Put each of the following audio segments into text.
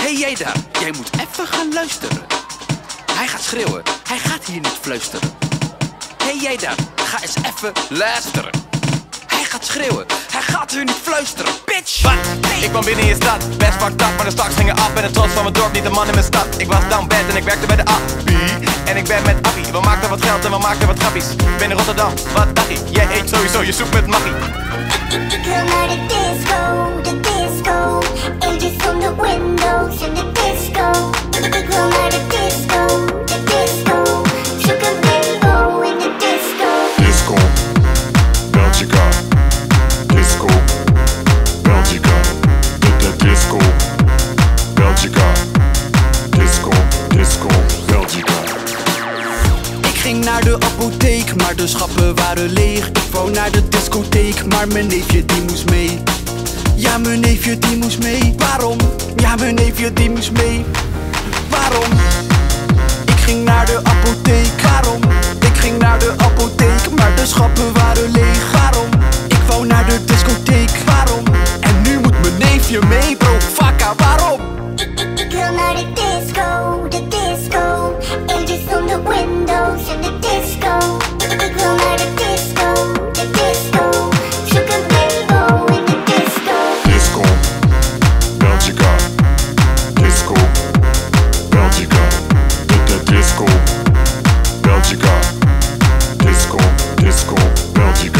Hey jij daar, jij moet even gaan luisteren. Hij gaat schreeuwen, hij gaat hier niet fluisteren. Hey jij daar, ga eens even luisteren. Hij gaat schreeuwen, hij gaat hier niet fluisteren. Bitch! Wat? Hey. Ik kwam binnen in je stad, best fucked up, maar de straks gingen af. Ben de trots van mijn dorp, niet de man in mijn stad. Ik was down bad en ik werkte bij de Appie. En ik ben met Appie, we maakten wat geld en we maakten wat grappies. Binnen Rotterdam, wat dacht ie? Jij eet sowieso je soep met maggie. Ik wil naar de disco, ages on the windows in de disco. Ik wil naar de disco, zoek een bingo in de disco. Disco, Belgica, disco, Belgica, de disco, Belgica, disco, Belgica. Ik ging naar de apotheek, maar de schappen waren leeg. Ik wou naar de discotheek, maar mijn neefje die moest mee. Ja, mijn neefje die moest mee. Waarom? Ja, mijn neefje die moest mee. Waarom? Ik ging naar de apotheek. Waarom? Ik ging naar de apotheek, maar de schappen waren leeg. Waarom? Ik wou naar de discotheek. Waarom? En nu moet mijn neefje mee, bro. Fakka, waarom? Ik wil naar de disco, ages on the windows in de disco. Ik wil naar de disco, zoek een bingo in de disco. Disco, Belgica, disco, Belgica, de disco, Belgica, disco, Belgica.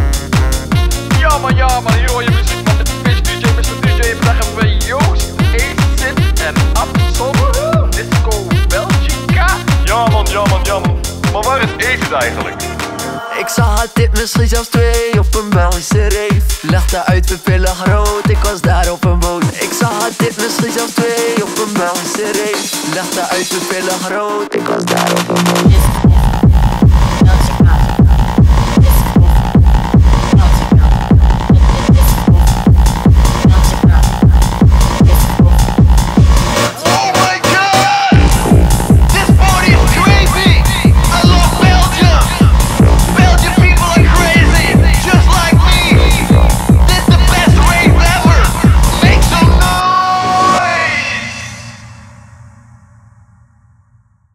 Ja man, hier hoor je muziek van de Fish DJ, Mr. DJ. Vandaag hebben we Joost, Acid en Absol. Disco Belgica. Ja man. Maar waar is Acid eigenlijk? Ik zag het dit misschien zelfs 2 op een Belgische rave. Legde uit pupillen groot, ik was daar op een boot. Ik zag het dit misschien zelfs 2 op een Belgische rave. Legde uit pupillen groot, ik was daar op een boot.